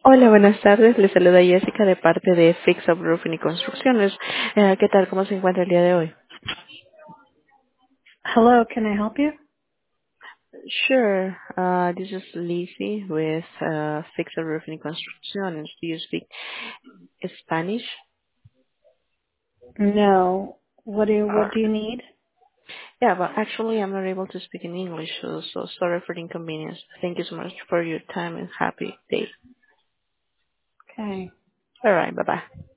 Hola, buenas tardes. Les saluda Jessica de parte de Fix Up Roofing y Construcciones. ¿Qué tal? ¿Cómo se encuentra el día de hoy? Hello, can I help you? Sure. This is Lizzie with Fix Up Roofing y Construcciones. Do you speak Spanish? No. What do you Uh, need? yeah, but actually I'm not able to speak in English, so sorry for the inconvenience. Thank you so much for your time and happy day. Okay. All right, bye-bye.